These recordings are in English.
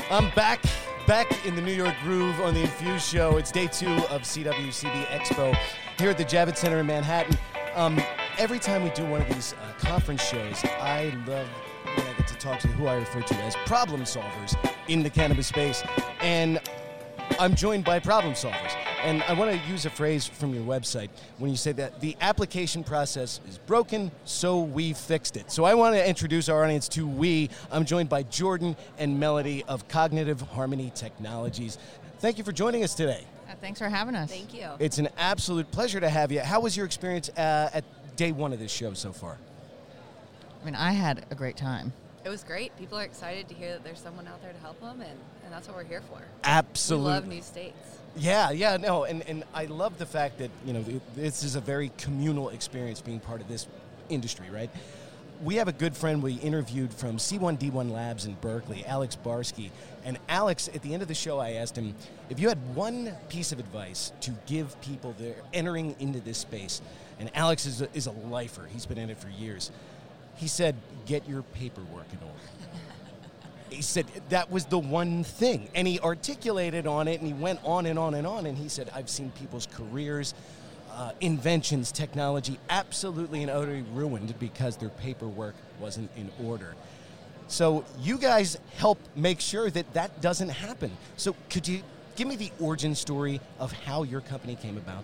I'm back in the New York groove on the Infuse Show. It's day 2 of CWCB Expo here at the Javits Center in Manhattan. Every time we do one of these conference shows, I love when I get to talk to who I refer to as problem solvers in the cannabis space. And I'm joined by problem solvers. And I want to use a phrase from your website when you say that the application process is broken, so we fixed it. So I want to introduce our audience to we. I'm joined by Jordan and Melody of Cognitive Harmony Technologies. Thank you for joining us today. Thanks for having us. Thank you. It's an absolute pleasure to have you. How was your experience at day 1 of this show so far? I mean, I had a great time. It was great. People are excited to hear that there's someone out there to help them, and that's what we're here for. Absolutely. We love new states. Yeah, no, and I love the fact that, this is a very communal experience being part of this industry, right? We have a good friend we interviewed from C1D1 Labs in Berkeley, Alex Barsky. And Alex, at the end of the show, I asked him, if you had one piece of advice to give people that are entering into this space, and Alex is a lifer, he's been in it for years, he said, get your paperwork in order. He said that was the one thing. And he articulated on it, and he went on and on and on, and he said, I've seen people's careers, inventions, technology absolutely and utterly ruined because their paperwork wasn't in order. So you guys help make sure that that doesn't happen. So could you give me the origin story of how your company came about?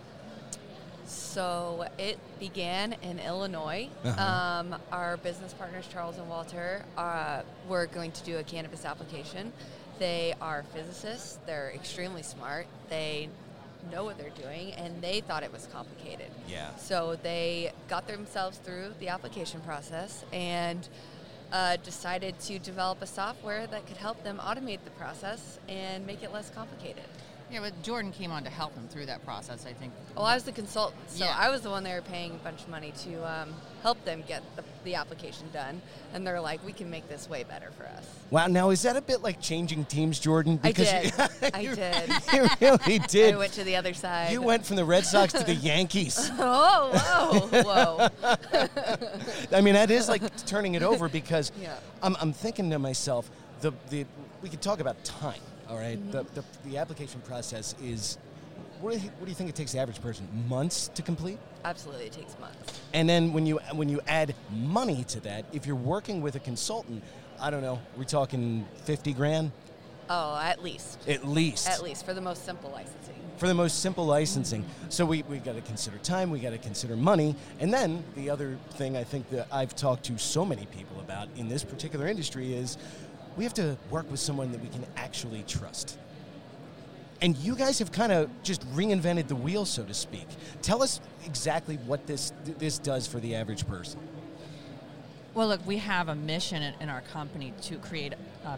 So it began in Illinois. Our business partners, Charles and Walter, were going to do a cannabis application. They are physicists. They're extremely smart. They know what they're doing, and they thought it was complicated. Yeah. So they got themselves through the application process and decided to develop a software that could help them automate the process and make it less complicated. Yeah, but Jordan came on to help them through that process, I think. Well, I was the consultant, so Yeah. I was the one they were paying a bunch of money to help them get the application done. And they're like, we can make this way better for us. Wow, now is that a bit like changing teams, Jordan? I did. I You really did. did. I went to the other side. You went from the Red Sox to the Yankees. Whoa. I mean, that is like turning it over because Yeah. I'm thinking to myself, we could talk about time, all right? Mm-hmm. The application process is, what do you think it takes the average person? Months to complete? Absolutely, it takes months. And then when you add money to that, if you're working with a consultant, I don't know, we're talking 50 grand? Oh, at least. At least. At least, for the most simple licensing. For the most simple licensing. So we got to consider time, we got to consider money, and then the other thing I think that I've talked to so many people about in this particular industry is we have to work with someone that we can actually trust. And you guys have kind of just reinvented the wheel, so to speak. Tell us exactly what this does for the average person. Well, look, we have a mission in our company to create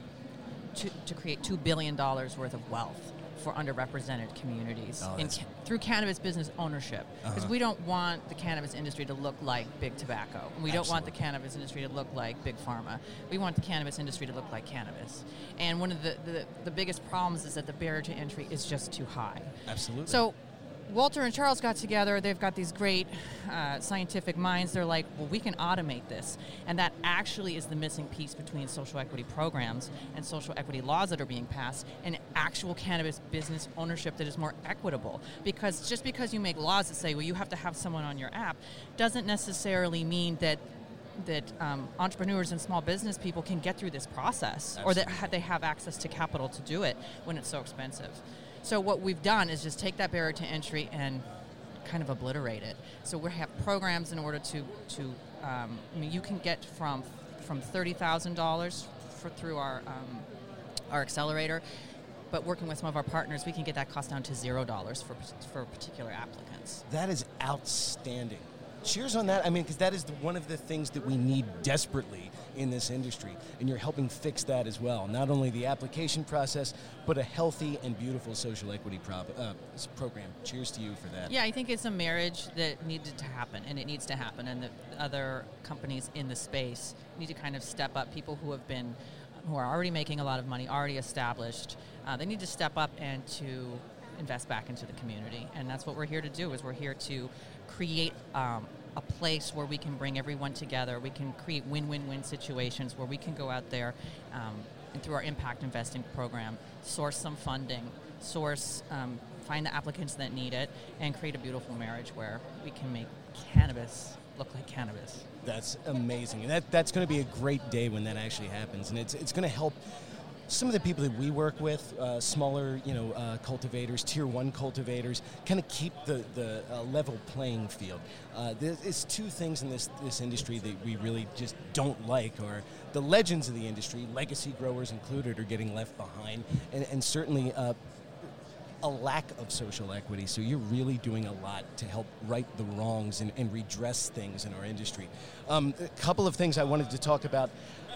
$2 billion worth of wealth for underrepresented communities through cannabis business ownership. Because we don't want the cannabis industry to look like big tobacco. We don't want the cannabis industry to look like big pharma. We want the cannabis industry to look like cannabis. And one of the biggest problems is that the barrier to entry is just too high. Absolutely. So Walter and Charles got together. They've got these great scientific minds. They're like, well, we can automate this. And that actually is the missing piece between social equity programs and social equity laws that are being passed and actual cannabis business ownership that is more equitable. Because just because you make laws that say, well, you have to have someone on your app, doesn't necessarily mean that entrepreneurs and small business people can get through this process. Absolutely. Or that they have access to capital to do it when it's so expensive. So what we've done is just take that barrier to entry and kind of obliterate it. So we have programs in order to you can get from $30,000 through our accelerator, but working with some of our partners, we can get that cost down to $0 for particular applicants. That is outstanding. Cheers on that. I mean, because that is one of the things that we need desperately in this industry, and you're helping fix that as well. Not only the application process, but a healthy and beautiful social equity program. Cheers to you for that. Yeah, I think it's a marriage that needed to happen, and it needs to happen, and the other companies in the space need to kind of step up. People who are already making a lot of money, already established, they need to step up and to invest back into the community, and that's what we're here to do. Is we're here to create a place where we can bring everyone together. We can create win-win-win situations where we can go out there and through our impact investing program, source some funding, find the applicants that need it, and create a beautiful marriage where we can make cannabis look like cannabis. That's amazing. And that's going to be a great day when that actually happens. And it's going to help some of the people that we work with, smaller, cultivators, tier 1 cultivators, kind of keep the level playing field. There's two things in this industry that we really just don't like, or the legends of the industry, legacy growers included, are getting left behind, and certainly a lack of social equity. So you're really doing a lot to help right the wrongs and redress things in our industry. A couple of things I wanted to talk about.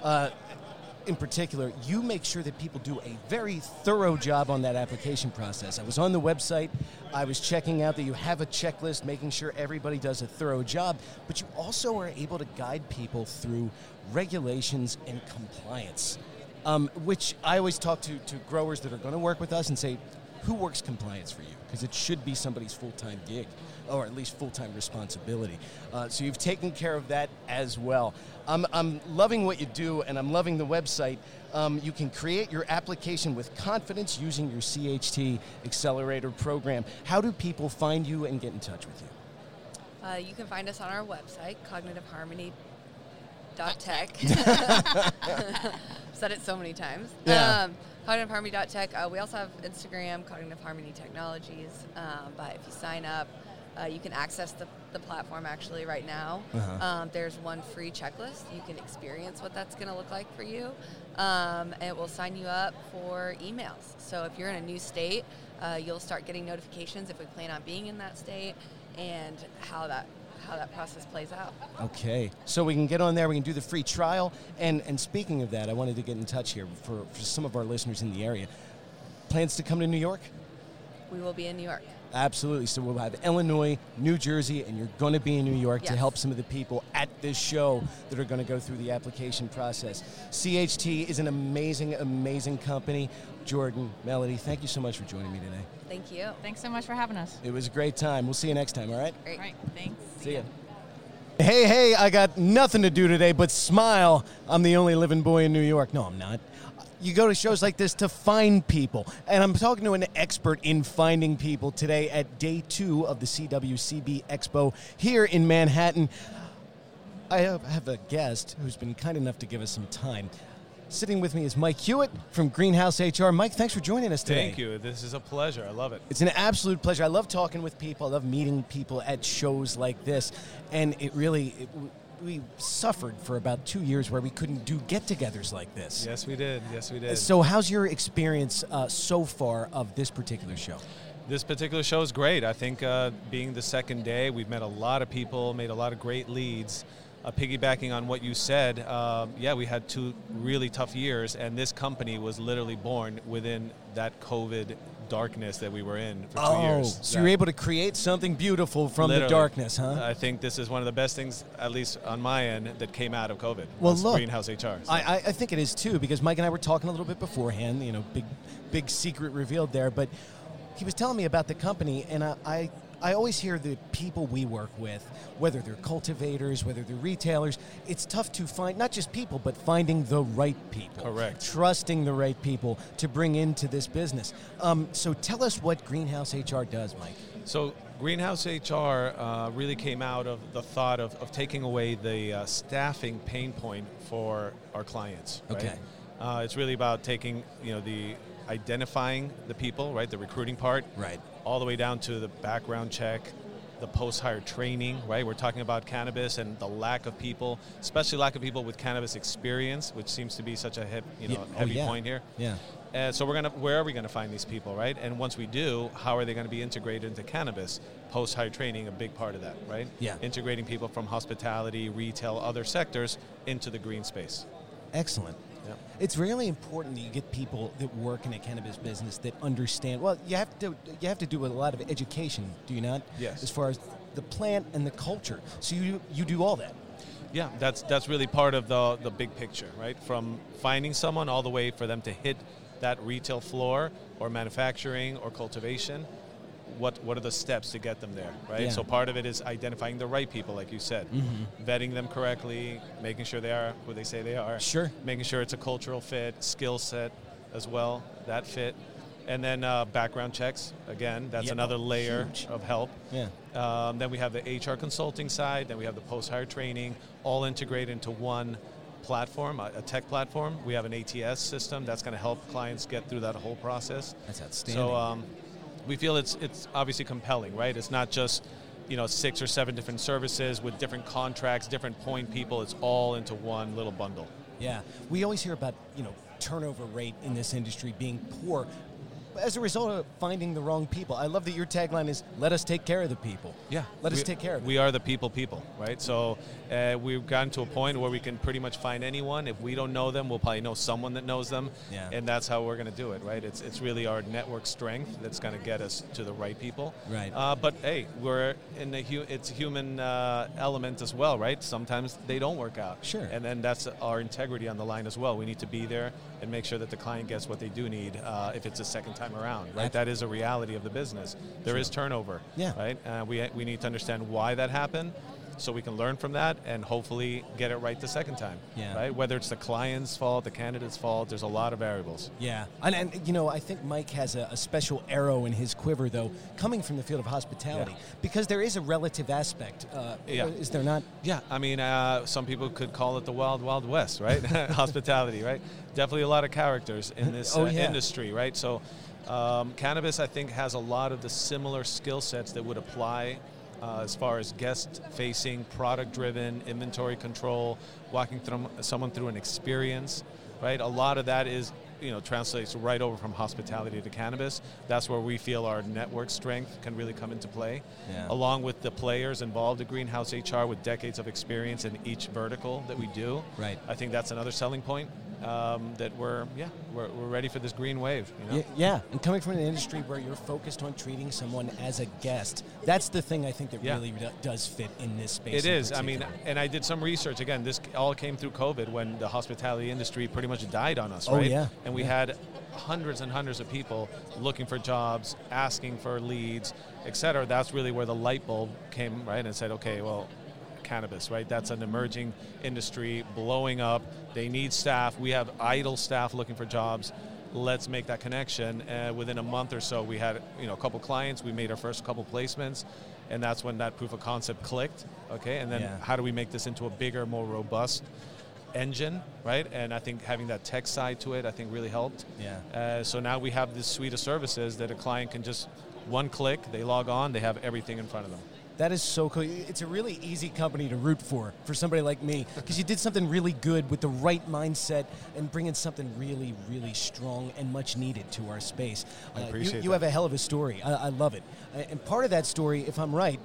In particular, you make sure that people do a very thorough job on that application process. I was on the website, I was checking out that you have a checklist, making sure everybody does a thorough job, but you also are able to guide people through regulations and compliance, which I always talk to growers that are going to work with us and say, who works compliance for you? Because it should be somebody's full-time gig, or at least full-time responsibility. So you've taken care of that as well. I'm loving what you do, and I'm loving the website. You can create your application with confidence using your CHT Accelerator program. How do people find you and get in touch with you? You can find us on our website, cognitiveharmony.tech. Said it so many times. Yeah. CognitiveHarmony.tech. We also have Instagram, Cognitive Harmony Technologies. But if you sign up, you can access the platform actually right now. There's one free checklist. You can experience what that's going to look like for you. And it will sign you up for emails. So if you're in a new state, you'll start getting notifications if we plan on being in that state and how that process plays out. Okay, so we can get on there, we can do the free trial, and speaking of that, I wanted to get in touch here for some of our listeners in the area. Plans to come to New York? We will be in New York. Absolutely, so we'll have Illinois, New Jersey, and you're going to be in New York to Yes. help some of the people at this show that are going to go through the application process. CHT is an amazing, amazing company. Jordan, Melody, thank you so much for joining me today. Thank you. Thanks so much for having us. It was a great time. We'll see you next time, all right? Great. All right, thanks. See ya. Hey, I got nothing to do today but smile. I'm the only living boy in New York. No, I'm not. You go to shows like this to find people. And I'm talking to an expert in finding people today at day 2 of the CWCB Expo here in Manhattan. I have a guest who's been kind enough to give us some time. Sitting with me is Mike Hewitt from Greenhouse HR. Mike, thanks for joining us today. Thank you. This is a pleasure. I love it. It's an absolute pleasure. I love talking with people. I love meeting people at shows like this. And we suffered for about 2 years where we couldn't do get-togethers like this. Yes, we did. Yes, we did. So how's your experience so far of this particular show? This particular show is great. I think being the second day, we've met a lot of people, made a lot of great leads. Piggybacking on what you said, we had 2 really tough years, and this company was literally born within that COVID darkness that we were in for 2 years. So you're able to create something beautiful from the darkness, huh? I think this is one of the best things, at least on my end, that came out of COVID. Well, look, Greenhouse HR. So. I think it is too, because Mike and I were talking a little bit beforehand, big secret revealed there, but he was telling me about the company, and I always hear the people we work with, whether they're cultivators, whether they're retailers, it's tough to find, not just people, but finding the right people. Correct. Trusting the right people to bring into this business. So tell us what Greenhouse HR does, Mike. So Greenhouse HR really came out of the thought of taking away the staffing pain point for our clients. Right? Okay. It's really about taking, the identifying the people, right, the recruiting part, Right. all the way down to the background check, the post-hire training, right? We're talking about cannabis and the lack of people, especially lack of people with cannabis experience, which seems to be such a heavy point here. Yeah. So where are we going to find these people, right? And once we do, how are they going to be integrated into cannabis? Post-hire training, a big part of that, right? Yeah. Integrating people from hospitality, retail, other sectors into the green space. Excellent. Yep. It's really important that you get people that work in a cannabis business that understand. Well, you have to do a lot of education, do you not? Yes. As far as the plant and the culture. So you do all that. Yeah, that's really part of the big picture, right? From finding someone all the way for them to hit that retail floor or manufacturing or cultivation. what are the steps to get them there, right? Yeah. So part of it is identifying the right people, like you said, vetting them correctly, making sure they are who they say they are. Sure. Making sure it's a cultural fit, skill set as well, that fit. And then background checks, again, that's another layer of help. Yeah. Then we have the HR consulting side, then we have the post-hire training, all integrated into one platform, a tech platform. We have an ATS system that's going to help clients get through that whole process. That's outstanding. So we feel it's obviously compelling, right? It's not just 6 or 7 different services with different contracts, different point people. It's all into one little bundle. Yeah. We always hear about, turnover rate in this industry being poor as a result of finding the wrong people. I love that your tagline is, let us take care of the people. Yeah. Let us take care of them. We are the people, right? So we've gotten to a point where we can pretty much find anyone. If we don't know them, we'll probably know someone that knows them. Yeah. And that's how we're going to do it, right? It's really our network strength that's going to get us to the right people. Right. But hey, we're in it's a human element as well, right? Sometimes they don't work out. Sure. And then that's our integrity on the line as well. We need to be there and make sure that the client gets what they do need if it's a second time around, right? That is a reality of the business. There is turnover, right? We need to understand why that happened so we can learn from that and hopefully get it right the second time, right? Whether it's the client's fault, the candidate's fault, there's a lot of variables. Yeah, and I think Mike has a special arrow in his quiver, though, coming from the field of hospitality, because there is a relative aspect, is there not? Yeah, I mean, some people could call it the wild, wild west, right? Hospitality, right? Definitely a lot of characters in this industry, right? So cannabis, I think, has a lot of the similar skill sets that would apply as far as guest-facing, product-driven, inventory control, walking someone through an experience, right? A lot of that is, translates right over from hospitality to cannabis. That's where we feel our network strength can really come into play, along with the players involved at Greenhouse HR with decades of experience in each vertical that we do. Right. I think that's another selling point. That we're ready for this green wave. Yeah, and coming from an industry where you're focused on treating someone as a guest, that's the thing I think that really does fit in this space. It is. I mean, and I did some research. Again, this all came through COVID when the hospitality industry pretty much died on us, right? Yeah. And we had hundreds and hundreds of people looking for jobs, asking for leads, et cetera. That's really where the light bulb came, right? And said, okay, well, cannabis, right? That's an emerging industry blowing up. They need staff. We have idle staff looking for jobs. Let's make that connection. Within a month or so, we had a couple clients. We made our first couple placements, and that's when that proof of concept clicked. Okay, and then how do we make this into a bigger, more robust engine, right? And I think having that tech side to it, I think really helped. Yeah. So now we have this suite of services that a client can just one click, they log on, they have everything in front of them. That is so cool. It's a really easy company to root for somebody like me, because you did something really good with the right mindset and bringing something really, really strong and much needed to our space. I appreciate you have a hell of a story. I love it. And part of that story, if I'm right,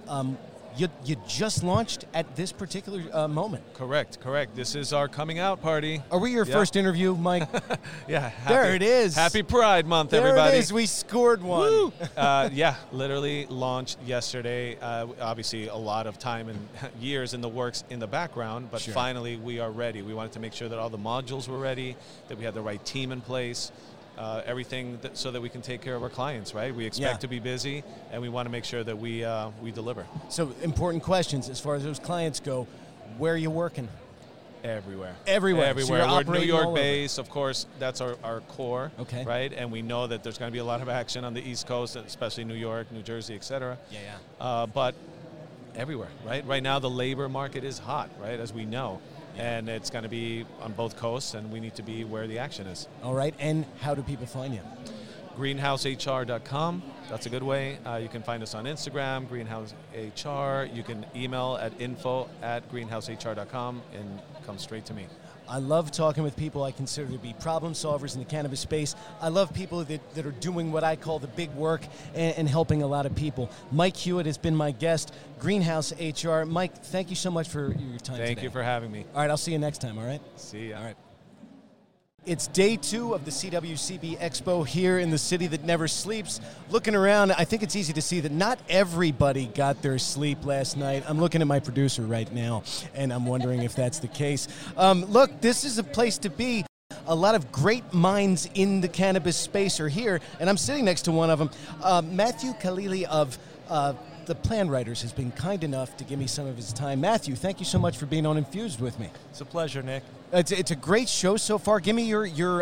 you just launched at this particular moment. Correct. This is our coming out party. Are we your first interview, Mike? There it is. Happy Pride Month, there everybody. There it is. We scored one. Literally launched yesterday. Obviously, a lot of time and years in the works in the background, but finally we are ready. We wanted to make sure that all the modules were ready, that we had the right team in place. Everything so that we can take care of our clients, right? We expect to be busy, and we want to make sure that we deliver. So, important questions as far as those clients go. Where are you working? Everywhere. So we're New York based, of course. That's our core, right? And we know that there's going to be a lot of action on the East Coast, especially New York, New Jersey, et cetera. But everywhere, right? Right now, the labor market is hot, right? As we know. And it's going to be on both coasts, and we need to be where the action is. All right, and how do people find you? greenhousehr.com. That's a good way. You can find us on Instagram, Greenhouse HR. You can email at info@greenhousehr.com and come straight to me. I love talking with people I consider to be problem solvers in the cannabis space. I love people that are doing what I call the big work and helping a lot of people. Mike Hewitt has been my guest, Greenhouse HR. Mike, thank you so much for your time today. Thank you for having me. All right, I'll see you next time, all right? See ya. All right. It's day 2 of the CWCB Expo here in the city that never sleeps. Looking around, I think it's easy to see that not everybody got their sleep last night. I'm looking at my producer right now, and I'm wondering if that's the case. Look, this is a place to be. A lot of great minds in the cannabis space are here, and I'm sitting next to one of them. Matthew Khalili of the Plan Writers has been kind enough to give me some of his time. Matthew, thank you so much for being on Infused with me. It's a pleasure, Nick. It's a great show so far. Give me your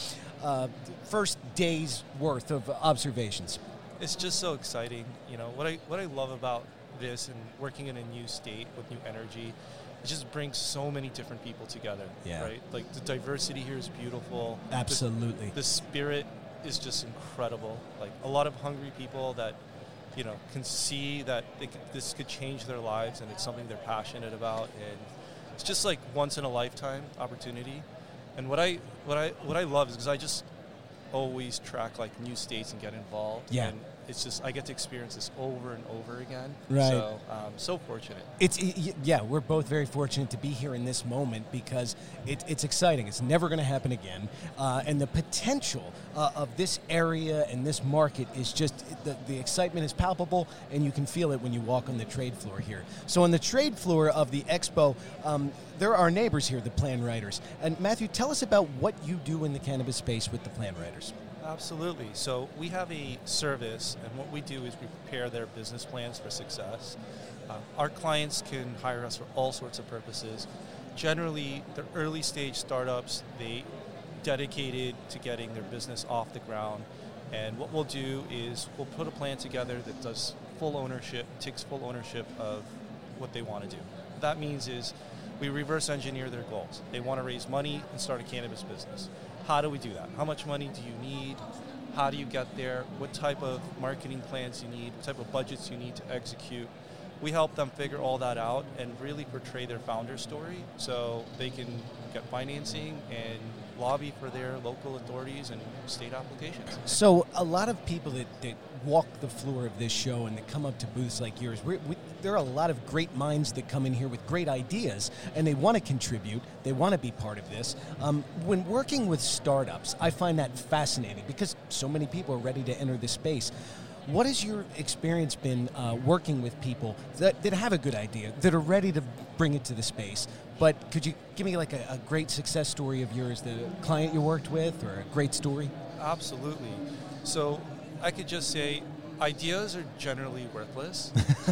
first day's worth of observations. It's just so exciting. You know, what I love about this and working in a new state with new energy, it just brings so many different people together. Yeah. Right? Like, the diversity here is beautiful. Absolutely. The spirit is just incredible. Like, a lot of hungry people that, you know, can see that this could change their lives, and it's something they're passionate about, and it's just like once in a lifetime opportunity. And what I love is because I just always track like new states and get involved. Yeah. And it's just, I get to experience this over and over again. Right. So so fortunate. Yeah, we're both very fortunate to be here in this moment because it's exciting. It's never going to happen again. And the potential of this area and this market is just, the excitement is palpable, and you can feel it when you walk on the trade floor here. So on the trade floor of the expo, there are neighbors here, the Plan Writers. And Matthew, tell us about what you do in the cannabis space with the Plan Writers. Absolutely. So we have a service, and what we do is we prepare their business plans for success. Our clients can hire us for all sorts of purposes. Generally, they're early stage startups. They dedicated to getting their business off the ground. And what we'll do is we'll put a plan together that does full ownership, takes full ownership of what they want to do. What that means is we reverse engineer their goals. They want to raise money and start a cannabis business. How do we do that? How much money do you need? How do you get there? What type of marketing plans you need? What type of budgets you need to execute? We help them figure all that out and really portray their founder story so they can get financing and lobby for their local authorities and state applications. So a lot of people that walk the floor of this show and that come up to booths like yours, there are a lot of great minds that come in here with great ideas, and they want to contribute, they want to be part of this. When working with startups, I find that fascinating because so many people are ready to enter this space. What has your experience been working with people that have a good idea, that are ready to bring it to the space? But could you give me like a great success story of yours, the client you worked with, or a great story? Absolutely. So I could just say ideas are generally worthless.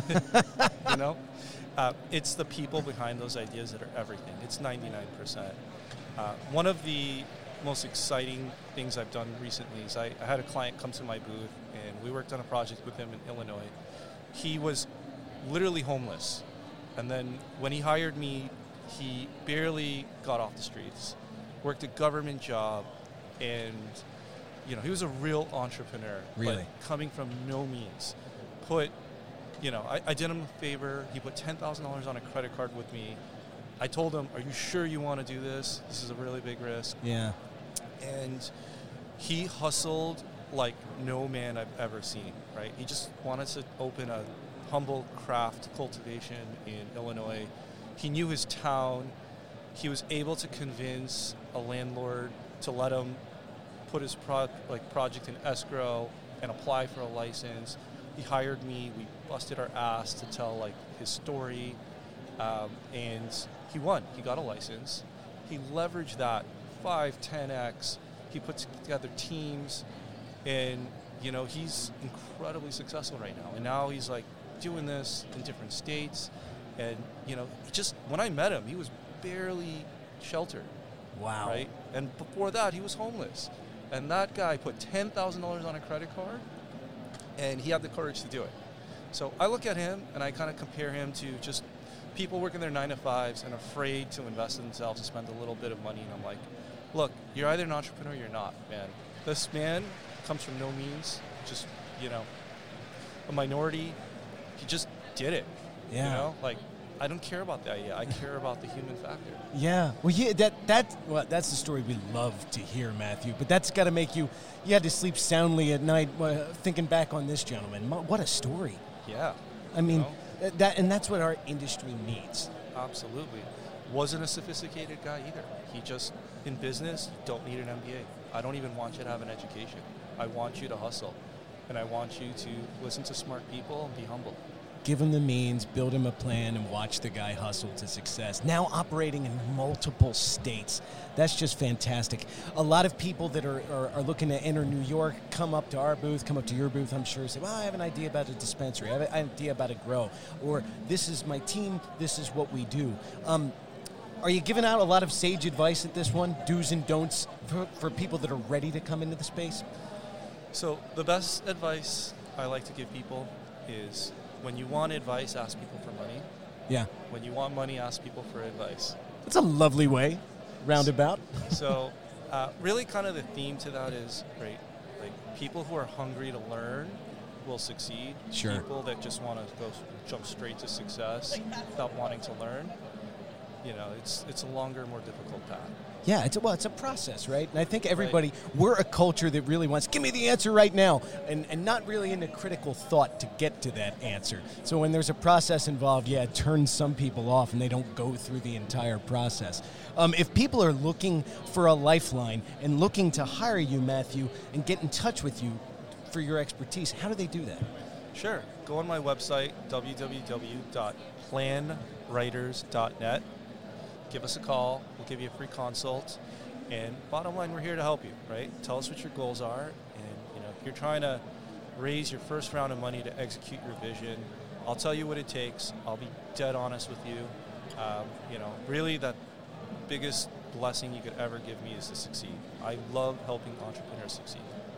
You know? It's the people behind those ideas that are everything. It's 99%. One of the most exciting things I've done recently is I had a client come to my booth, and we worked on a project with him in Illinois. He was literally homeless. And then when he hired me, he barely got off the streets, worked a government job, and you know, he was a real entrepreneur. Really? But coming from no means. I did him a favor. He put $10,000 on a credit card with me. I told him, are you sure you want to do this? This is a really big risk. Yeah. And he hustled like no man I've ever seen, right? He just wanted to open a humble craft cultivation in Illinois. He knew his town. He was able to convince a landlord to let him put his project in escrow and apply for a license. He hired me. We busted our ass to tell his story, and he won. He got a license. He leveraged that 5-10x. He put together teams, and he's incredibly successful right now. And now he's doing this in different states, and just when I met him, he was barely sheltered. Wow. Right? And before that, he was homeless. And that guy put $10,000 on a credit card, and he had the courage to do it. So I look at him, and I kind of compare him to just people working their 9-to-5s and afraid to invest in themselves and spend a little bit of money. And I'm like, look, you're either an entrepreneur or you're not, man. This man comes from no means, just, a minority. He just did it. Yeah. I don't care about the idea. I care about the human factor. Yeah. Well, yeah. That's the story we love to hear, Matthew. But that's got to make you had to sleep soundly at night thinking back on this gentleman. What a story. Yeah. I mean, that's what our industry needs. Absolutely. Wasn't a sophisticated guy either. He just, in business, don't need an MBA. I don't even want you to have an education. I want you to hustle. And I want you to listen to smart people and be humble. give him the means, build him a plan, and watch the guy hustle to success. Now operating in multiple states. That's just fantastic. A lot of people that are looking to enter New York come up to our booth, come up to your booth, I'm sure, say, well, I have an idea about a dispensary. I have an idea about a grow. Or this is my team, this is what we do. Are you giving out a lot of sage advice at this one, do's and don'ts, for people that are ready to come into the space? So the best advice I like to give people is when you want advice, ask people for money. Yeah. When you want money, ask people for advice. That's a lovely way, roundabout. So really kind of the theme to that is, right, like people who are hungry to learn will succeed. Sure. People that just want to jump straight to success without wanting to learn, it's a longer, more difficult path. Yeah, it's a process, right? And I think everybody, we're a culture that really wants, give me the answer right now, and not really into critical thought to get to that answer. So when there's a process involved, it turns some people off and they don't go through the entire process. If people are looking for a lifeline and looking to hire you, Matthew, and get in touch with you for your expertise, how do they do that? Sure. Go on my website, www.planwriters.net. Give us a call. We'll give you a free consult. And bottom line, we're here to help you, right? Tell us what your goals are. And, if you're trying to raise your first round of money to execute your vision, I'll tell you what it takes. I'll be dead honest with you. Really the biggest blessing you could ever give me is to succeed. I love helping entrepreneurs succeed.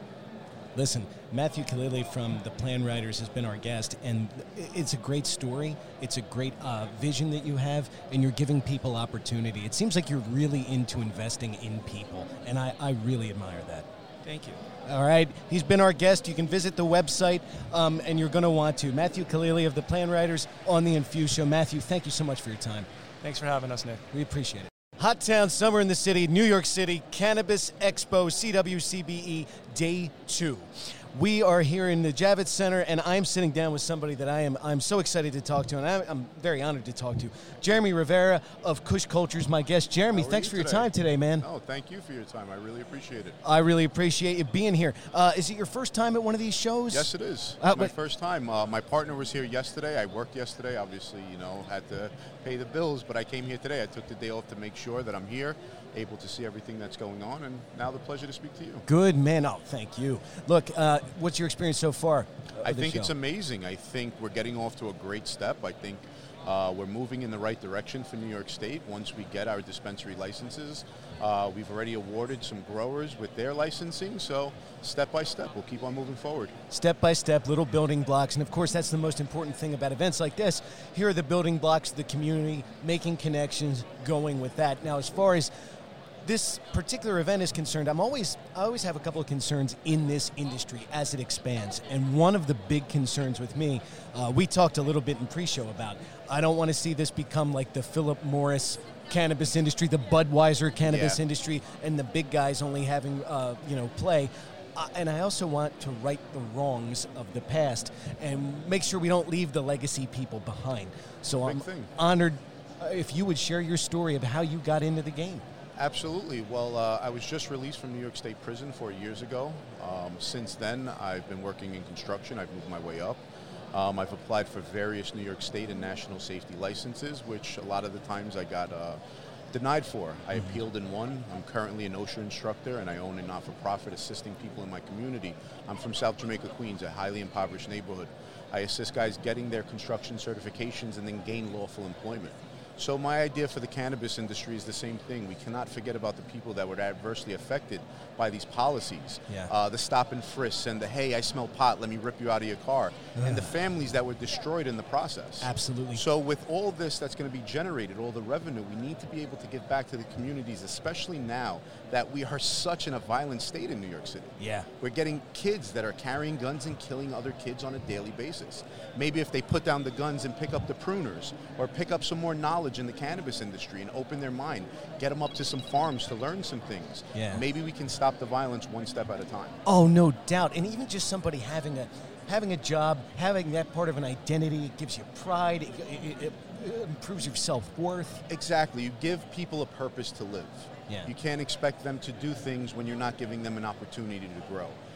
Listen, Matthew Kalili from the Plan Writers has been our guest, and it's a great story. It's a great vision that you have, and you're giving people opportunity. It seems like you're really into investing in people, and I really admire that. Thank you. All right. He's been our guest. You can visit the website, and you're going to want to. Matthew Kalili of the Plan Writers on The Infuse Show. Matthew, thank you so much for your time. Thanks for having us, Nick. We appreciate it. Hot Town Summer in the City, New York City, Cannabis Expo, CWCBE, Day 2. We are here in the Javits Center, and I'm sitting down with somebody that I'm so excited to talk to, and I'm very honored to talk to. Jeremy Rivera of Kush Cultures, my guest. Jeremy, thanks for your time today, man. Oh, thank you for your time. I really appreciate it. I really appreciate you being here. Is it your first time at one of these shows? Yes, it is. My first time. My partner was here yesterday. I worked yesterday. Obviously, had to pay the bills, but I came here today. I took the day off to make sure that I'm here, able to see everything that's going on, and now the pleasure to speak to you. Good, man. Oh, thank you. Look, what's your experience so far? I think it's amazing. I think we're getting off to a great step. I think we're moving in the right direction for New York State. Once we get our dispensary licenses, we've already awarded some growers with their licensing, so step by step, we'll keep on moving forward. Step by step, little building blocks, and of course that's the most important thing about events like this. Here are the building blocks of the community, making connections, going with that. Now, as far as this particular event is concerned, I always have a couple of concerns in this industry as it expands. And one of the big concerns with me, we talked a little bit in pre-show about, I don't want to see this become like the Philip Morris cannabis industry, the Budweiser cannabis industry, and the big guys only having, play. And I also want to right the wrongs of the past and make sure we don't leave the legacy people behind. So I'm honored if you would share your story of how you got into the game. Absolutely. Well, I was just released from New York State Prison 4 years ago. Since then, I've been working in construction. I've moved my way up. I've applied for various New York State and national safety licenses, which a lot of the times I got denied for. I appealed and won. I'm currently an OSHA instructor, and I own a not-for-profit assisting people in my community. I'm from South Jamaica, Queens, a highly impoverished neighborhood. I assist guys getting their construction certifications and then gain lawful employment. So my idea for the cannabis industry is the same thing. We cannot forget about the people that were adversely affected by these policies. The stop and frisk and the, hey, I smell pot, let me rip you out of your car. And the families that were destroyed in the process. Absolutely. So with all this that's going to be generated, all the revenue, we need to be able to give back to the communities, especially now that we are such in a violent state in New York City. We're getting kids that are carrying guns and killing other kids on a daily basis. Maybe if they put down the guns and pick up the pruners or pick up some more knowledge in the cannabis industry and open their mind, get them up to some farms to learn some things. Maybe we can stop the violence one step at a time. Oh, no doubt. And even just somebody having a job, having that part of an identity, it gives you pride, it improves your self-worth. Exactly. You give people a purpose to live. You can't expect them to do things when you're not giving them an opportunity to grow.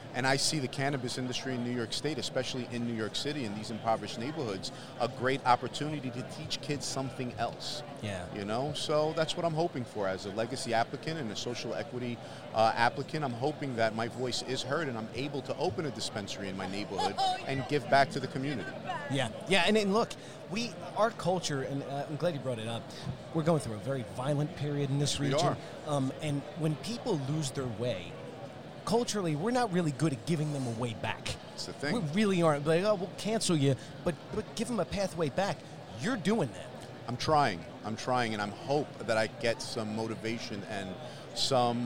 And I see the cannabis industry in New York State, especially in New York City, in these impoverished neighborhoods, a great opportunity to teach kids something else. Yeah. You know, so that's what I'm hoping for as a legacy applicant and a social equity applicant. I'm hoping that my voice is heard and I'm able to open a dispensary in my neighborhood and give back to the community. Yeah, and look, our culture, and I'm glad you brought it up, we're going through a very violent period in this region. We are. And when people lose their way, culturally, we're not really good at giving them a way back. That's the thing. We really aren't. Like, oh, we'll cancel you, but give them a pathway back. You're doing that. I'm trying, and I'm hope that I get some motivation and some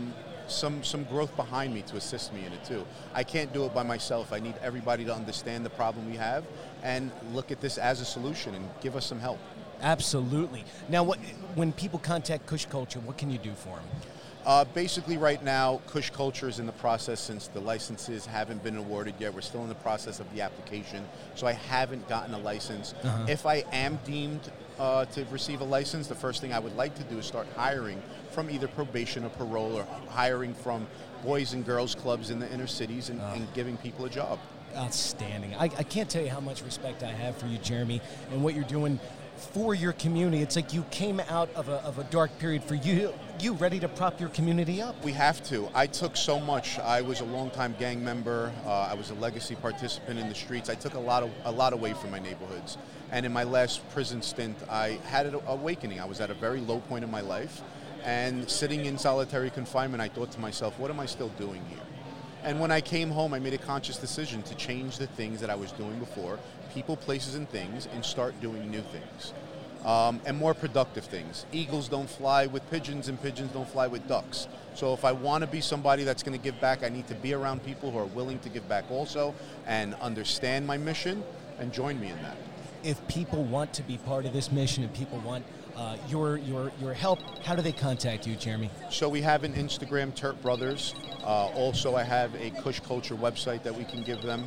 growth behind me to assist me in it too. I can't do it by myself. I need everybody to understand the problem we have and look at this as a solution and give us some help. Absolutely. Now, when people contact Kush Culture, what can you do for them? Basically, right now, Kush Culture is in the process since the licenses haven't been awarded yet. We're still in the process of the application, so I haven't gotten a license. If I am deemed to receive a license, the first thing I would like to do is start hiring from either probation or parole, or hiring from boys and girls clubs in the inner cities and giving people a job. Outstanding. I can't tell you how much respect I have for you, Jeremy, and what you're doing for your community. It's like you came out of a dark period for you ready to prop your community up. We have to. I took so much. I was a longtime gang member. I was a legacy participant in the streets. I took a lot away from my neighborhoods. And in my last prison stint, I had an awakening. I was at a very low point in my life. And sitting in solitary confinement, I thought to myself, what am I still doing here? And when I came home, I made a conscious decision to change the things that I was doing before, people, places, and things, and start doing new things. And more productive things. Eagles don't fly with pigeons, and pigeons don't fly with ducks. So if I want to be somebody that's going to give back, I need to be around people who are willing to give back also and understand my mission and join me in that. If people want to be part of this mission and people want your help, how do they contact you, Jeremy? So we have an Instagram, Terp Brothers. Also, I have a Kush Culture website that we can give them.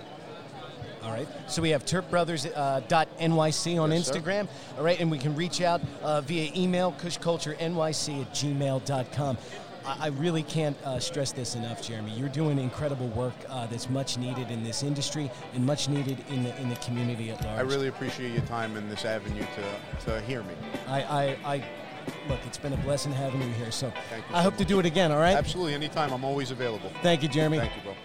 All right. So we have terpbrothers.nyc on Yes, Instagram. Sir. All right. And we can reach out via email, kushculturenyc@gmail.com. I really can't stress this enough, Jeremy. You're doing incredible work that's much needed in this industry and much needed in the community at large. I really appreciate your time in this avenue to hear me. Look, it's been a blessing having you here. So Thank you I so hope to do it again, all right? Absolutely. Anytime. I'm always available. Thank you, Jeremy. Thank you, bro.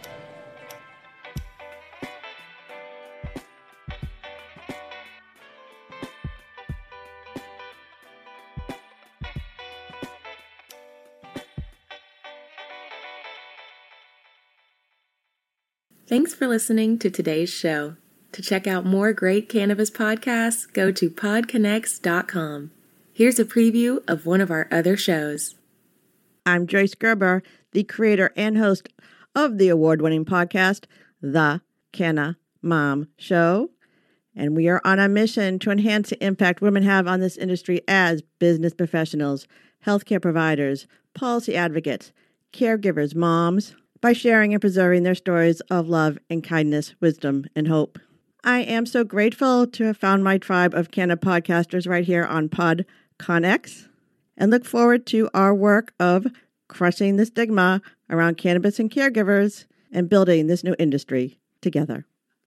Thanks for listening to today's show. To check out more great cannabis podcasts, go to podconnects.com. Here's a preview of one of our other shows. I'm Joyce Gerber, the creator and host of the award-winning podcast, The Canna Mom Show. And we are on a mission to enhance the impact women have on this industry as business professionals, healthcare providers, policy advocates, caregivers, moms, by sharing and preserving their stories of love and kindness, wisdom, and hope. I am so grateful to have found my tribe of Canna podcasters right here on PodConX, and look forward to our work of crushing the stigma around cannabis and caregivers and building this new industry together.